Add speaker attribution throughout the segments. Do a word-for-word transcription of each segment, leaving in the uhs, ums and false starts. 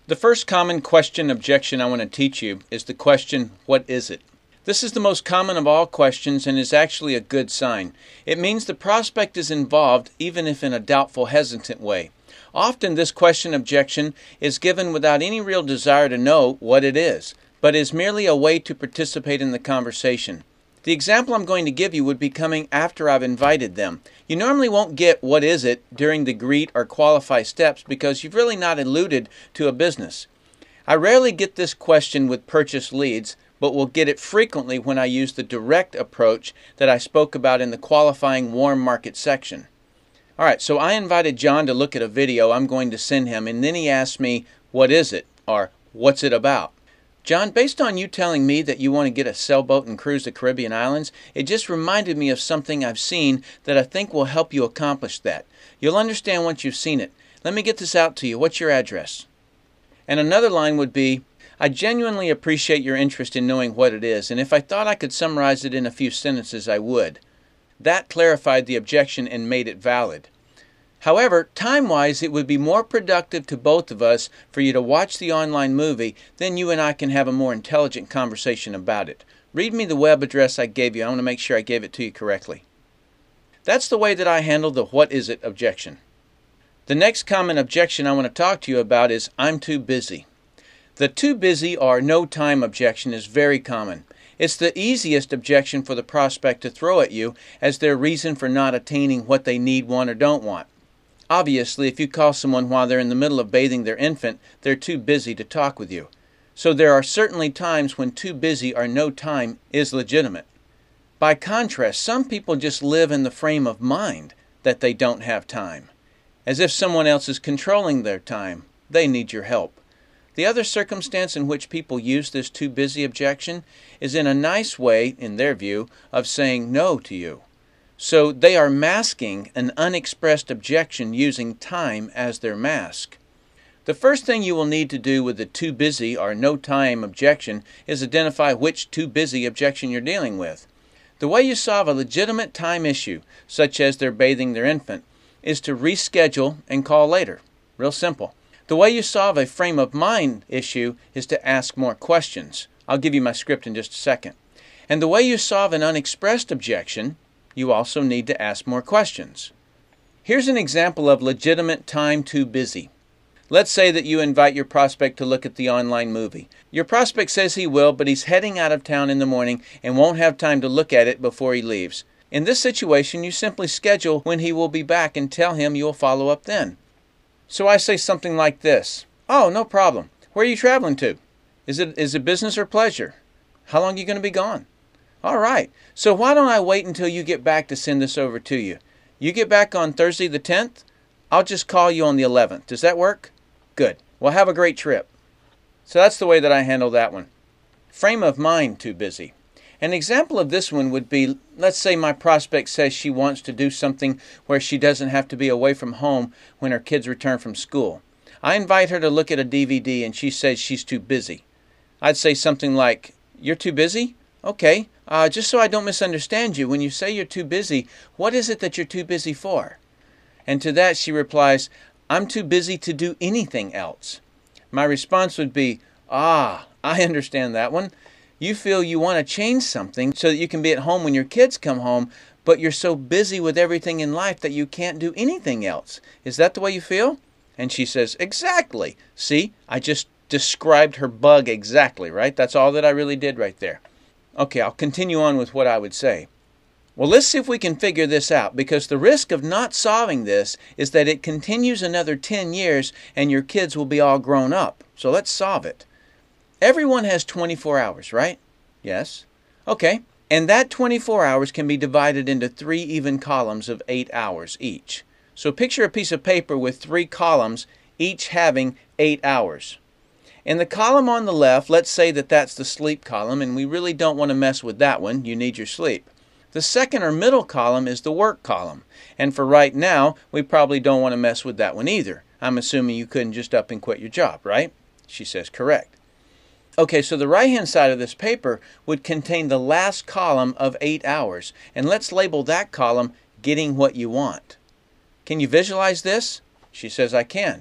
Speaker 1: The first common question objection I want to teach you is the question, what is it? This is the most common of all questions and is actually a good sign. It means the prospect is involved, even if in a doubtful, hesitant way. Often this question objection is given without any real desire to know what it is, but is merely a way to participate in the conversation. The example I'm going to give you would be coming after I've invited them. You normally won't get what is it during the greet or qualify steps because you've really not alluded to a business. I rarely get this question with purchase leads, but will get it frequently when I use the direct approach that I spoke about in the qualifying warm market section. Alright, so I invited John to look at a video I'm going to send him, and then he asked me, what is it? Or, what's it about? John, based on you telling me that you want to get a sailboat and cruise the Caribbean islands, it just reminded me of something I've seen that I think will help you accomplish that. You'll understand once you've seen it. Let me get this out to you. What's your address? And another line would be, I genuinely appreciate your interest in knowing what it is, and if I thought I could summarize it in a few sentences, I would. That clarified the objection and made it valid. However, time-wise, it would be more productive to both of us for you to watch the online movie, then you and I can have a more intelligent conversation about it. Read me the web address I gave you. I want to make sure I gave it to you correctly. That's the way that I handle the what is it objection. The next common objection I want to talk to you about is I'm too busy. The too busy or no time objection is very common. It's the easiest objection for the prospect to throw at you as their reason for not attaining what they need, want, or don't want. Obviously, if you call someone while they're in the middle of bathing their infant, they're too busy to talk with you. So there are certainly times when too busy or no time is legitimate. By contrast, some people just live in the frame of mind that they don't have time, as if someone else is controlling their time. They need your help. The other circumstance in which people use this too busy objection is in a nice way, in their view, of saying no to you. So they are masking an unexpressed objection using time as their mask. The first thing you will need to do with the too busy or no time objection is identify which too busy objection you're dealing with. The way you solve a legitimate time issue, such as they're bathing their infant, is to reschedule and call later. Real simple. The way you solve a frame of mind issue is to ask more questions. I'll give you my script in just a second. And the way you solve an unexpressed objection, you also need to ask more questions. Here's an example of legitimate time too busy. Let's say that you invite your prospect to look at the online movie. Your prospect says he will, but he's heading out of town in the morning and won't have time to look at it before he leaves. In this situation, you simply schedule when he will be back and tell him you'll follow up then. So I say something like this. Oh, no problem. Where are you traveling to? Is it, is it business or pleasure? How long are you going to be gone? All right, so why don't I wait until you get back to send this over to you? You get back on Thursday the tenth? I'll just call you on the eleventh. Does that work? Good. Well, have a great trip. So that's the way that I handle that one. Frame of mind too busy. An example of this one would be, let's say my prospect says she wants to do something where she doesn't have to be away from home when her kids return from school. I invite her to look at a D V D and she says she's too busy. I'd say something like, you're too busy? Okay, uh, just so I don't misunderstand you, when you say you're too busy, what is it that you're too busy for? And to that she replies, I'm too busy to do anything else. My response would be, ah, I understand that one. You feel you want to change something so that you can be at home when your kids come home, but you're so busy with everything in life that you can't do anything else. Is that the way you feel? And she says, exactly. See, I just described her bug exactly, right? That's all that I really did right there. Okay, I'll continue on with what I would say. Well, let's see if we can figure this out, because the risk of not solving this is that it continues another ten years and your kids will be all grown up. So let's solve it. Everyone has twenty-four hours, right? Yes. Okay, and that twenty-four hours can be divided into three even columns of eight hours each. So picture a piece of paper with three columns, each having eight hours. In the column on the left, let's say that that's the sleep column, and we really don't want to mess with that one. You need your sleep. The second or middle column is the work column, and for right now, we probably don't want to mess with that one either. I'm assuming you couldn't just up and quit your job, right? She says correct. Okay, so the right-hand side of this paper would contain the last column of eight hours, and let's label that column Getting What You Want. Can you visualize this? She says I can.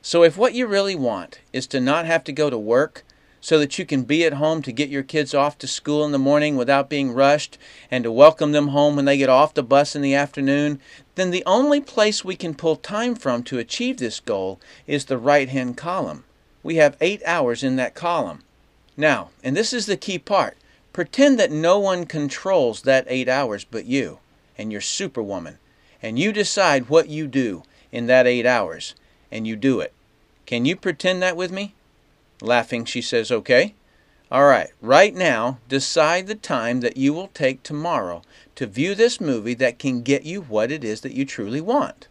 Speaker 1: So if what you really want is to not have to go to work so that you can be at home to get your kids off to school in the morning without being rushed and to welcome them home when they get off the bus in the afternoon, then the only place we can pull time from to achieve this goal is the right-hand column. We have eight hours in that column. Now, and this is the key part, pretend that no one controls that eight hours but you and your superwoman, and you decide what you do in that eight hours, and you do it. Can you pretend that with me? Laughing, she says, okay. All right, right now, decide the time that you will take tomorrow to view this movie that can get you what it is that you truly want.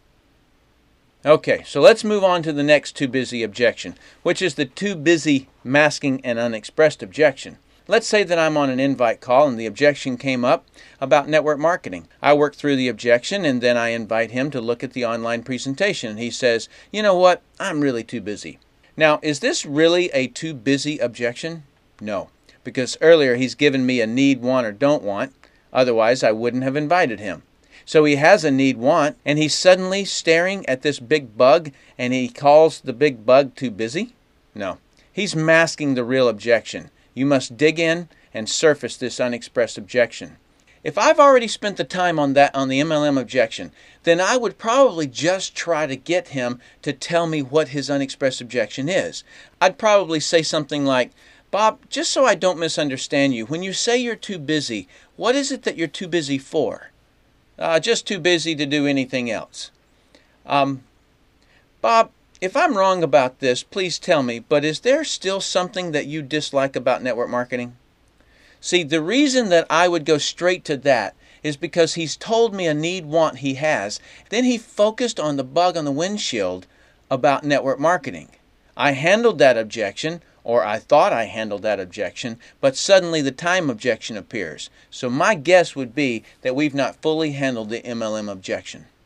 Speaker 1: Okay, so let's move on to the next too busy objection, which is the too busy masking an unexpressed objection. Let's say that I'm on an invite call and the objection came up about network marketing. I work through the objection and then I invite him to look at the online presentation. And he says, you know what, I'm really too busy. Now, is this really a too busy objection? No, because earlier he's given me a need, want, or don't want. Otherwise, I wouldn't have invited him. So he has a need, want, and he's suddenly staring at this big bug and he calls the big bug too busy? No, he's masking the real objection. You must dig in and surface this unexpressed objection. If I've already spent the time on that on the M L M objection, then I would probably just try to get him to tell me what his unexpressed objection is. I'd probably say something like, Bob, just so I don't misunderstand you, when you say you're too busy, what is it that you're too busy for? Uh, just too busy to do anything else. Um, Bob, if I'm wrong about this, please tell me, but is there still something that you dislike about network marketing? See, the reason that I would go straight to that is because he's told me a need, want he has. Then he focused on the bug on the windshield about network marketing. I handled that objection, or I thought I handled that objection, but suddenly the time objection appears. So my guess would be that we've not fully handled the M L M objection.